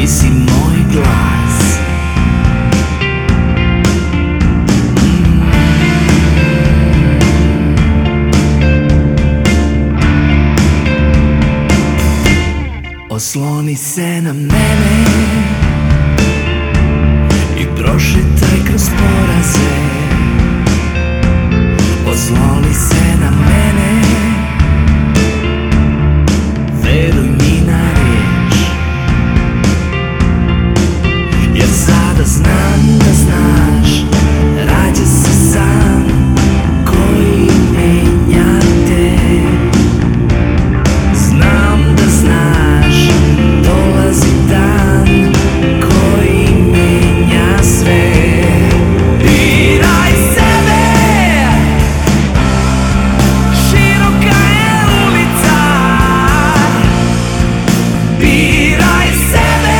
ti si moj glas. Osloni se na mene i prošetaj kroz poraze. Osloni se na mene, veruj mi na reč, jer sada znam da znaš, rađa se san koji menja te. Znam da znaš, dolazi dan koji menja sve. Biraj sebe, široka je ulica. Biraj sebe,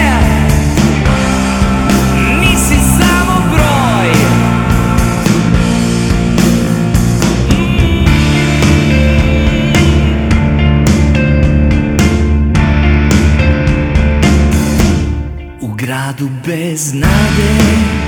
nisi samo broj. U gradu bez nade